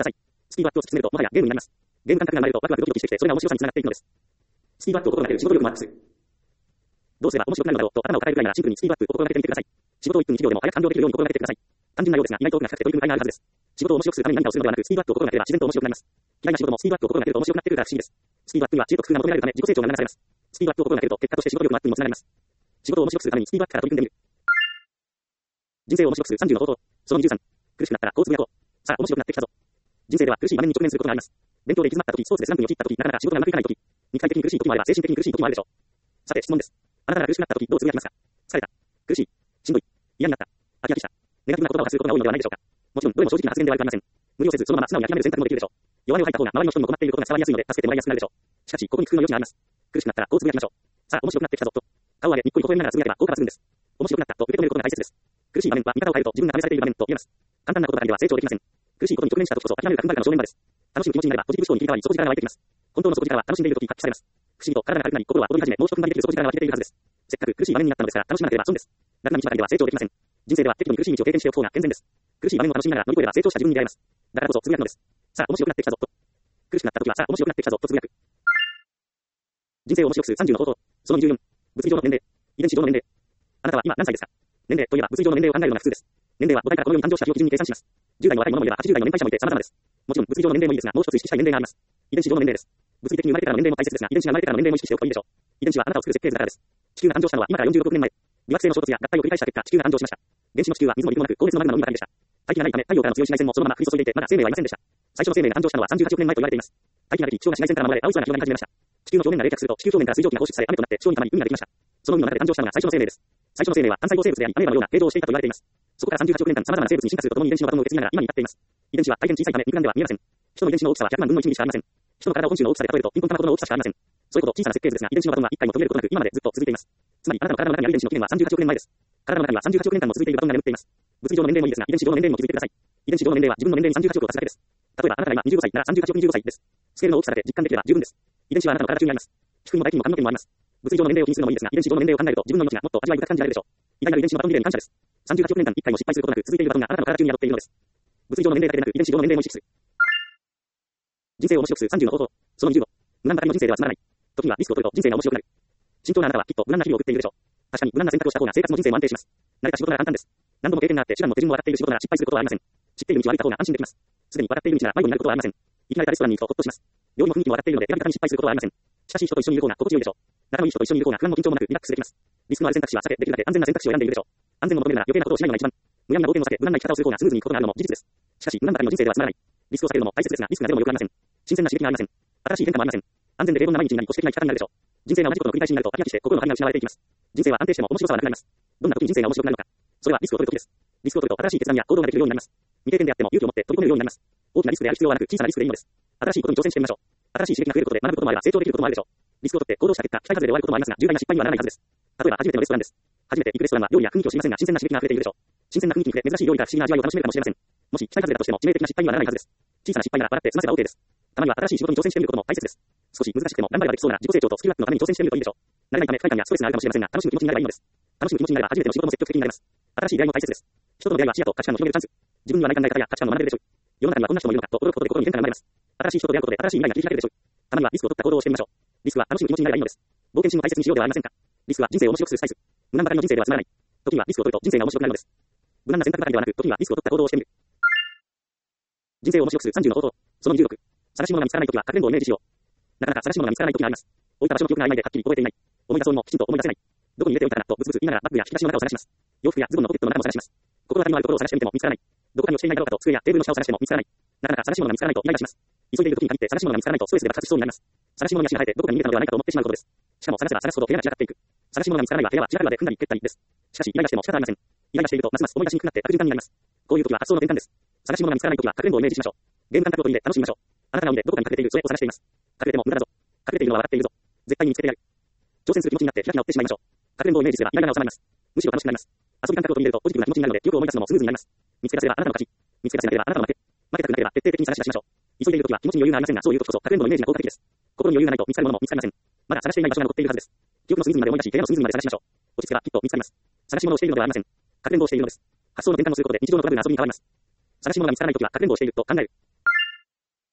S1: スピードアップを突き詰めると、もはやゲームになります。ゲーム感覚が生まれると、ワクワクドキドキしてきて、それが面白さにつながっていくのです。スピードアップを心がける仕事力マックス。どうすれば面白くなるのだろうと頭を抱えるくらいならシンプルにスピードアップを心がけてみてください。仕事を1分1秒でも早く完了できるように心がけてください。単純なようですが、意外と奥が深くて取り組む甲斐があるはずです。仕事を面白くするために何かをするのではなく、スピードアップを心がければ自然と面白くなります。嫌いな仕事もスピードアップを心がけると面白くなってくるから不思議です。スピードアップには知恵と工夫が求められるため自己成長が促されます。スピードアップを心がけると結果として仕事力のアップにもつながります。仕事を面白くするためにスピードアップから取り組んでみる。人生を面白くする30の方法。その23。苦しくなったらこうつぶやこう。さあ、面白くなってきたぞ。人生では苦しい場面に直面することがあります。勉強で行き詰まった時、スポーツでスランプに陥った時、なかなか仕事がうまくいかない時、肉体的に苦しい時もあれば精神的に苦しい時もあるでしょう。さて質問です。あなたが苦しくなった時どうつぶやきますか？疲れた。苦しい。しんどい。嫌になった。飽き飽きした。ネガティブな言葉を発することが多いのではないでしょうか。もちろん、どれも正直な発言ではありません。無理をせず、そのまま素直に諦める選択もできるでしょう。弱音を吐いた方が周りの人にも困っていることが伝わりやすいので、助けてもらいやすくなるでしょう。しかし、ここに工夫の余地があります。苦しくなったらこうつぶやきましょう。さあ、面白くなってきたぞと。顔を上げ、にっこり微笑みながらつぶやけば効果がするんです。面白くなったと受け止めることが大切です。苦しい場面は見方を変えると自分が試されている場面と言えます。簡単なことだけでは成長できません。苦しいことに直面した時こそ諦めるか踏ん張るかの正面場です。楽しい気持ちになればポジティブ思考に切り替わり底力が湧いてきます。本当の底力は楽しんでいる時発揮されます。不思議と体が軽くなり心は踊り始め、もう一踏ん張りできる底力が湧き出ているはずです。せっかく苦しい場面になったのですから楽しまなければ損です。楽な道ばかりでは成長できません。人生では適度に苦しい道を経験しておく方が健全です。苦しい場面を楽しみながら乗り越えれば成長した自分に出会えます。だからこそつぶやくのです。さあ面白くなってきたぞと。苦しくなった時はさあ面白くなってきたぞとつぶやく。人生を面白くする30の方法。その24。物理上の年齢。遺伝子上の年齢。あなたは今何歳ですか？年齢といえば物理上の年齢を考えるのが普通です。年齢は母体からこの世に誕生した日を基準に計算します。10代の若い者もいれば80代の年配者もいて様々です。もちろん物理上の年齢もいいですが、もう一つ意識したい年齢があります。遺伝子上の年齢です。物理的に生まれてからの年齢も大切ですが、遺伝子が生まれてからの年齢も意識しておくといいでしょう。遺伝子はあなたを作る設計図だからです。地球が誕生したのは今から46億年前。微惑星の衝突や合体を繰り返した結果、地球が誕生しました。原始の地球は水も陸もなく、高熱のマグマの海ばかりでした。大気がないため、太陽からの強い紫外線もそのまま降り注いでいて、まだ生命はいませんでした。最初の生命が誕生したのは38億年前と言われています。大気ができ、地上が紫外線から守られ、青空が広がり始めました。地球の表面が冷却すると、地球表面から水蒸気が放出され、雨となって地上に溜まり、海ができました。その海の中で誕生したのが最初の生命です。最初の生命は単細胞生物であり、アメーバのような形状をしていたと言われています。そこから38億年間様々な生物に進化するとともに遺伝子のバトンを受け継ぎながら今に至っています。遺伝子は大変小さいため肉眼では見えません。人の遺伝子の大きさは100万分の1ミリしかありません。人の体を昆虫の大きさで例えるとピンポン玉ほどの大きさしかありません。そういうほど小さな設計図ですが、遺伝子のバトンは一回も途切れることなく今までずっと続いています。つまりあなたの体の中にある遺伝子の起源は38億年前です。体の中には38億年間も続いているバトンが眠っています。物理上の年齢もいいですが、遺伝子上の年齢にも気づいてください。遺伝子上の年齢は自分の年齢に38億を足すだけです。例えばあなたが今25歳なら38億25歳です。スケールの大きさだけ実感できれば十分です。遺伝子はあなたの体中にあります。皮膚にも唾液にも髪の毛にもあります。物理上の年齢を気にするのもいいですが、遺伝子上の年齢を考えると自分の命がもっと味わい深く感じられるでしょう。偉大な遺伝子のバトンリレーに感謝です。38億年間一回も失敗することなく続いているバトンがあなたの体中に宿っているのです。物理上の年齢だけでなく遺伝子上の年齢も意識する。人生を面白くする30の方法。その25。無難ばかりの人生ではつまらない。時にはリスクを取ると人生が面白くなる。慎重なあなたはきっと無難な日々を送っているでしょう。確かに無難な選択をした方が生活も人生も安定します。慣れた仕事なら簡単です。何度も経験があって手段も手順も分かっている仕事なら失敗することはありません。知っている道を歩いた方が安心できます。すでに分かっている道なら迷子になることはありません。いきなりレストランに行くとホッとします。料理の雰囲気も分かっているので選び方に失敗することはありません。しかし人と一緒にいる方が心地よいでしょう。仲のいい人と一緒にいる方が不安も緊張もなくリラックスできます。リスクのある選択肢は避け、できるだけ安全な選択肢を選んでいるでしょう。安全を求めるなら余計なことをしないのが一番。無難な冒険を避け、無難な生き方をする方がスムーズにいくことがあるのも事実です。しかし無難ばかりの人生ではつまらない。リスクを避けるのも大切ですが、リスクがゼロもよくありません。新鮮な刺激がありません。新しい変化もありません。安全で平凡な毎日になり保守的な生き方になるでしょう。人生が同じことの繰り返しになると飽き飽きして心の張りが失われていきます。人生は安定しても面白さはなくなります。どんな時に人生が面白くなるのか。それはリスクを取る時です。リスクを取ると新しい決断や行動ができるようになります。未経験であっても勇気を持って飛び込めるようになります。大きなリスクである必要はなく小さなリスクでいいのです。新しいことに挑戦してみましょう。新しい刺激が増えることで学ぶこともあれば成長できることもあるでしょう。リスクを取って行動した結果、期待外れで終わることもありますが、重大な失敗にはならないはずです。例えば初めてのレストランです。初めて行くレストランは料理や雰囲気を知りませんが、新鮮な刺激が溢れているでしょう。新鮮な雰囲気に触れ珍しい料理から不思議な味わいを楽しめるかもしれません。もし期待外れだとしても致命的な失敗にはならないはずです。小さな失敗なら笑って済ませば OK です。たまには新しい仕事に挑戦してみることも大切です。少し難しくても頑張ればできそうな自己成長とスキルアップのために挑戦してみるといいでしょう。慣れないため不快感やストレスがあるかもしれませんが、楽しむ気持ちになればいいのです。楽しむ気持ちになれば初めての仕事も積極的になれます。新しい出会いも大切です。人との出会いは視野と価値観を広げるチャンス。自分にはない考え方や価値観を学べるでしょう。世の中にはこんな人もいるのかと驚くことで心に変化が生まれます。新しい人と出会うことで新しい未来が切り開けるでしょう。たまにはリスクを取った行動をしてみましょう。リスクは楽しむ気持ちになればいいのです。冒険心も大切にしようではありませんか。リスクは人生を面白くするスパイス。無難ばかりの人生ではつまらない。時にはリスクを取ると人生が面白くなるのです。無難な選択ばかりではなく、時にはリスクを取った行動をしてみる。人生を面白くする30の方法。その26。探し物が見つからないときはかくれんぼをイメージしよう。なかなか探し物が見つからないときがあります。置いた場所の記憶が曖昧ではっきり覚えていない。思い出そうにもきちんと思い出せない。どこに入れておいたかなとブツブツ言いながらバッグや引き出しの中を探します。洋服やズボンのポケットの中も探します。心当たりのあるところを探してみても見つからない。どこかに落ちていないだろうかと机やテーブルの下を探しても見つからない。なかなか探し物が見つからないとイライラします。急いでいる時に限って探し物が見つからないとストレスで爆発しそうになります。探し物に足が生えてどこかに逃げたのではないかと思ってしまうことです。しかも探せば探すほど部屋が散らかっていく。探し物が見つからないは部屋は散らかるまで踏んだり蹴ったりです。しかしイライラしても仕方ありません。イライラしているとますます思い出しにくくなって悪循環になります。こういう時は発想の転換です。探し物が見つからない時はかくれんぼをイメージしましょう。ゲーム感覚を取り入れ楽しみましょう。あなたの海でどこかに隠れているそれを探しています。隠れても無駄だぞ。隠れているのは笑っているぞ。絶対に見つけてやる。挑戦する気持ちになって開き直ってしまいましょう。かくれんぼをイメージすればイライラが収まります。むしろ楽しくなります。遊び感覚を取り入れるとポジティブな気持ちになるのでよく思い出すのもスムーズになります。見つけ出せばあなたの勝ち。見つけ出せなければあなたの負け。負けたくなければ徹底的に探し出しましょう。急いでいる時は気持ちに余裕がありませんが、そういう時こそかくれんぼのイメージが効果的です。心に余裕がないと見つかるものも見つかりません。まだ探していない場所が残っているはずです。記憶の隅々まで思い出し、部屋の隅々まで探しましょう。落ち着けばきっと見つかります。探し物をしているのではありません。かくれんぼをしているのです。発想の転換をすることで日常のトラブルが遊びに変わります。探し物が見つからない時はかくれんぼをしていると考える。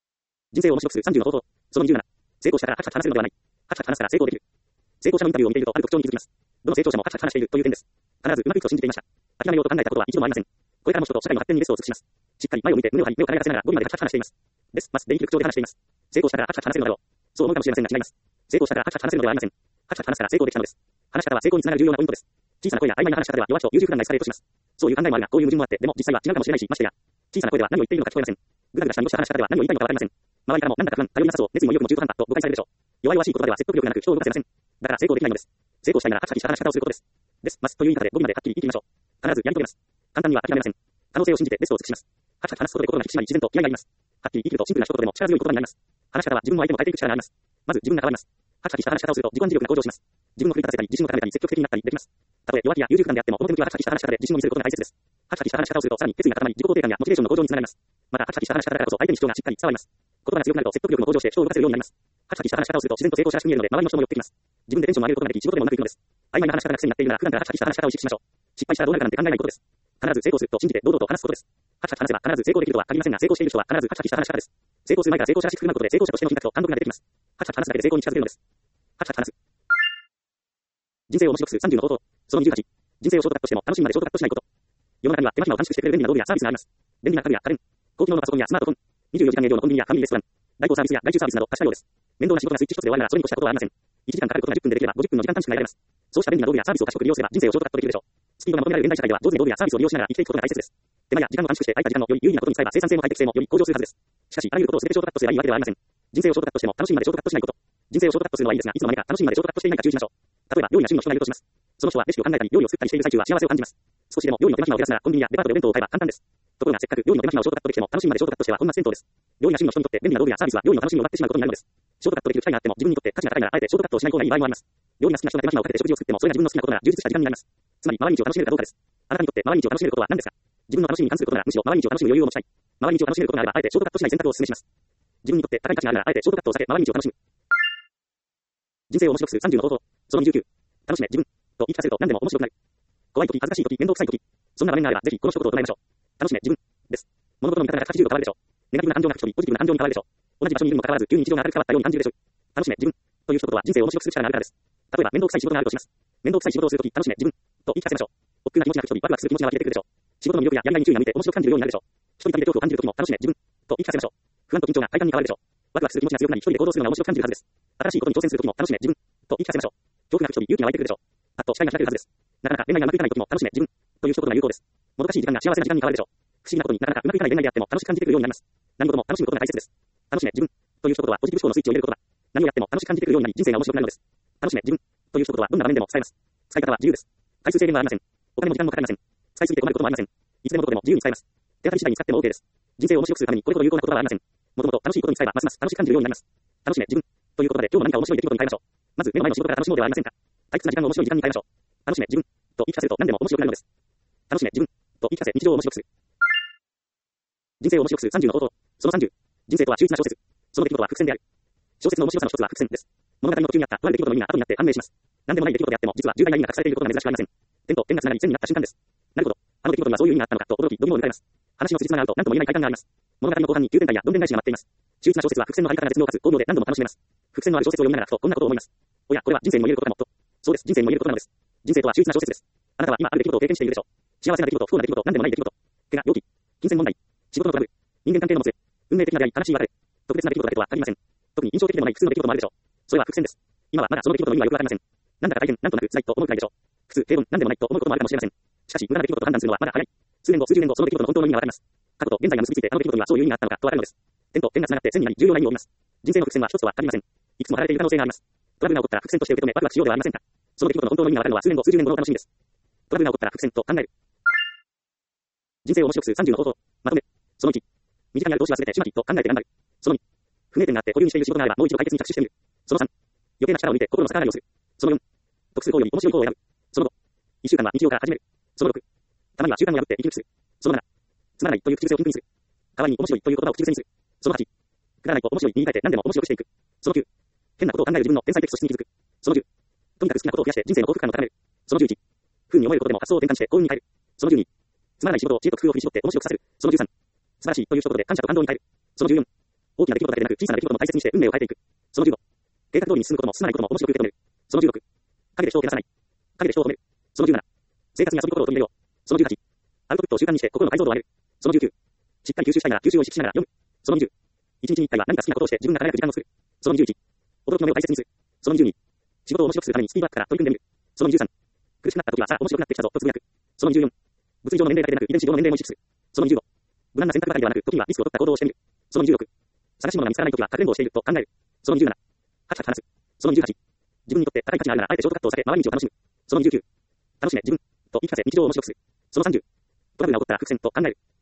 S1: 人生を面白くする30の方法。その27。成功したからカチカチ話するのではない。カチカチ話すから成功できる。成功者のインタビューを見ているとある特徴に気づきます。どの成長者もカチカチ話しているという点です。必ずうまくいくと信じていました。諦めようと考えたことは一度もありません。これからも人と社会の発展にベストを尽くします。しっかり前を見て胸を張り目を輝かせながら語尾までカチカチ話しています。です。電気口調で話しています。成功したからカチカチ話せるのだろう。そう思うかもしれませんが違います。成功したからカチカチ話せるのではありません。カチカチ話すから成功できたのです。話し方は成功につながる重要なポイントです。小さな声や曖昧な話し方では弱気と優柔不断なエスカレートします。そういう考えもあるが、こういう矛盾もあって、でも実際は違うかもしれないし、ましてや。小さな声では何を言っているのか聞こえません。ぐだぐだした濁した話し方では何を言いたいのかわかりません。周りからもなんだか不安、頼りなさそう、熱意も意欲も中途半端と誤解されるでしょう。弱々しい言葉では説得力がなく人を動かせません。だから成功できないのです。成功したいならカチカチした話し方をすることです。です。ますという言い方で語尾まではっきり言い切りましょう。必ずやり遂げます。簡単には諦めません。可能性を信じてベストを尽くします。カチカチ話すことで心が引き締まり自然と気合があります。はっきり言い切るとシンプルな一言でも力強い言葉になります。話し方は自分も相手も変えていく力があります。まず自分が変わります。カチカチした話し方をすると自己暗示力が向上します。自分を奮い立たせたり自信を高めたり積極的になったりできます。たとえ弱気や優柔不断であっても表向きはカチカチした話し方で自信を見せることが大切です。カチカチした話し方をするとさらに決意が固まり自己肯定感やモチベーションの向上につながります。またカチカチした話し方だからこそ相手に主張がしっかり伝わります。言葉が強くなると説得力も向上して人を動かせるようになります。カチカチした話し方をすると自然と成功者らしく見えるので周りの人も寄ってきます。自分でテンションを上げることができ仕事でもうまくいくのです。曖昧な話し方が癖になっているなら普段からカチカチした話し方を意識しましょう。失敗したらどうなるかなんて考えないことです。必ず成功すると信じて堂々と話すことです。カチカチ話せば必ず成功できるとは限りませんが成功している人は必ずカチカチした話し方です。成功する前から成功者らしく振る舞うことで成功者としての品格と貫禄が出てきます。カチカチ話すだけで成功に近づけるのです。カチカチ話す。人生を面白くする30の方法。その28。人生をショートカットしても楽しみまでショートカットしないこと。世の中には手間暇を短縮してくれる便利な道具やサービスがあります。便利な家具や家電、高機能のパソコンやスマートフォン、24時間営業のコンビニやファミリーレストラン、代行サービスや外注サービスなど多種多様です。面倒な仕事がスイッチ一つで終わるならそれに越したことはありません。1時間かかることが10分でできれば50分の時間短縮が得られます。そうした便利な道具やサービスを賢く利用すれば人生をショートカットできるでしょう。スピードが求められる現代社会では上手に道具やサービスを利用しながら生きていくことが大切です。手間や時間を短縮して空いた時間をより有意義なことに使えば生産性も快適性もより向上するはずです。しかし、あらゆることを全てショートカットすればいいわけではありません。人生をショートカットしても楽しみまでショートカットしないこと。人生をショートカットするのはいいですが、いつの間にか楽しみまでショートカットしていないか注意しましょう。例えば、料理や趣味の人がいるとします。その人はレシピを考えたり、料理を作ったりしている最中は幸せを感じます。少しでも料理の手間暇を減らすならコンビニやデパートでお弁当を買えば簡単です。ところがせっかく料理の手間暇をショートカットできても楽しみまでショートカットしては本末転倒です。料理や趣味の人にとって便利な道具やサービスは料理の楽しみを奪ってしまうことになるのです。ショートカットできる機会があっても自分にとって価値が高いならあえてショートカットをしない方がいい場合もあります。料理が好きな人が手間暇をかけて食事を作ってもそれが自分の好きなことなら充実した時間になります。つまり回り道を楽しめるかどうかです。あなたにとって回り道を楽しめることは何ですか？自分の楽しみに関することならむしろ回り道を楽しむ余裕を持ちたい。回り道を楽しめることがあればあえてショートカットしない選択をお勧めします。自分にとって高い価値があるならあえてショートカットを避け回り道を楽しむ。人生を面白くする30の方法。その29。楽しめ自分と言い聞かせると何でも面白くなる。怖い時、恥ずかしい時、面倒くさい時、そんな場面があればぜひこの一言を唱えましょう。楽しめ自分です。物事の見方が180度変わるでしょう。ネガティブな感情が吹き飛び、ポジティブな感情に変わるでしょう。同じ場所にいるにもかかわらず急に日常が明るく変わったように感じるでしょう。楽しめ自分という一言は人生を面白くする力があるからです。例えば面倒くさい仕事があるとします。面倒くさい仕事をするとき楽しめ自分と言い聞かせましょう。億劫な気持ちが吹き飛び、ワクワクする気持ちが湧き出てくるでしょう。仕事の魅力ややりがいに注意が向いて面白く感じるようになるでしょう。一人旅で恐怖を感じるときも楽しめ自分と言い聞かせましょう。不安と緊張が快感に変わるでしょう。ワクワクする気持ちが強くなり一人で行動するのが面白く感じるはずです。新しいことに挑戦するときも楽しめ自分と言い聞かせましょう。恐怖が吹き飛び、勇気が湧いてくるでしょう。あっと視界が開けるはずです。なかなか恋愛がうまくいかないときも楽しめ自分という一言が有効です。もどかしい時間が幸せな時間に変わるでしょう。不思議なことになかなかうまくいかない恋愛であっても楽しく感じてくるようになります。何事も楽しむことが大切です。楽しめ自分という一言はポジティブ思考のスイッチを入れる言葉。何をやっても楽しく感じてくるようになり人生が面白くなるのです。楽しめ自分という一言はどんな場面でも使えます。使い方は自由です。回数制限はありません。お金も時間もかかりません。使いすぎて困ることもありません。いつでもどこでも自由に使えます。手当たり次第に使っても OK です。人生を面白くするためにこれほど有効な言葉はありません。もともと楽しいことに使えばますます楽しく感じるようになります。楽しめ自分という言葉で今日も何か面白い出来事に変えましょう。まず目の前の仕事から楽しもうではありませんか。退屈な時間を面白い時間に変えましょう。楽しめ自分と言い聞かせると何でも面白くなるのです。楽しめ自分と言い聞かせ日常を面白くする。人生を面白くする30の方法。その30。人生とは秀逸な小説。その出来事は伏線である。小説の面白さの一つは伏線です。物語の途中にあったとある出来事の意味が後になって判明します。何でもない出来事であっても実は重大な意味が隠されていることが珍しくありません。点と点がつながり線になった瞬間です。なるほど。あの出来事にはそういう意味があったのかと驚き、度肝を抜かれます。話の辻褄が合うと何とも言えない快感があります。物語の後半に急展開やどんでん返しが待っています。秀逸な小説は伏線の張り方が絶妙かつ巧妙で何度も楽しめます。伏線のある小説を読みながらふとこんなことを思います。おや、これは人生にも言えることかもと。そうです、人生にも言えることなのです。人生とは秀逸な小説です。あなたは今ある出来事を経験しているでしょう。幸せな出来事、不幸な出来事、何でもない出来事。怪我、病気、金銭問題、仕事のトラブル、人間関係のもつれ、運命的な出会い、悲しい別れ、特別な出来事だけとは限りません。特に印象的でもない普通の出来事もあるでしょう。それは伏線です。今はまだその出来事の意味はよくわかりません。なんだか大変、なんとなく辛いと思うくらいでしょう。普通、平凡、なんでもないと思うこともあるかもしれません。しかし、無駄な出来事と判断するのはまだ早い。数年後、数十年後、その出来事の本当の意味がわかります。過去と現在が結びついて、あの出来事にはそういう意味があったのかとわかるのです。点と点が繋がって線になり重要な意味を帯びます。人生の伏線は一つとは限りません。いくつも張られている可能性があります。トラブルが起こったら伏線として受け止めワクワクしようではありませんか。その出来事の本当の意味がわかるのは数年後、数十年後の楽しみです。トラブルが起こったら伏線と考える。人生を面白くする30の方法。まとめ。その1。身近にある動詞は全て始末と考えて頑張る。その2。不明点があって保留にしている仕事があればもう一度解決に着手してみる。その3。余計な力を抜いて心の逆らいをする。その4。得する方より面白い方を選ぶ。その5。1週間は日常から始める。その6。たまには習慣を破って生き抜くする。その7。つまらないという口癖をピンクにする。代わりに面白いという言葉を口癖にする。その8。くだらないと面白いに言い換えて何でも面白くしていく。その9。変なことを考える自分の天才的素質に気づく。その10。とにかく好きなことを増やして人生の幸福感を高める。その11。不運に思えることでも発想を転換して幸運に変える。その12。つまらない仕事を知恵と工夫を振り絞って面白くさせる。その13。素晴らしいという一言で感謝と感動に変える。その14。 大きな出来事だけでなく、小さな出来事も大切にして運命を変えていく。その15、計画通りに進むことも進まないことも面白く受け止める。その16、影で人を照らさない。影で人を止める。その17、生活に遊び心を取り入れよう。その18、アウトプットを習慣にして心の解像度を上げる。その19、しっかり吸収したいなら吸収を意識しながら読む。その20、一日に一回は何か好きなことをして自分が輝く時間を作る。その21、驚きの目を大切にする。その22、仕事を面白くするためにスピードアップから取り組んでみる。その23、苦しくなった時はさあ面白くなってきたぞとつぶやく。その24、物理上の年齢だけでなく遺伝子上の年齢も意識する。その25、無難な選択ばかりではなく時にはリスクを取った行動をしてみる。その26、探し物が見つからない時はかくれんぼをしていると考える。その27、はちはち話す。その28、自分にとって高い価値があるならあえてショートカットを避け回り道を楽しむ。その29、楽しめ自分と言い聞かせ日常を面白くする。その30、トラブルが起こったら伏線と考える。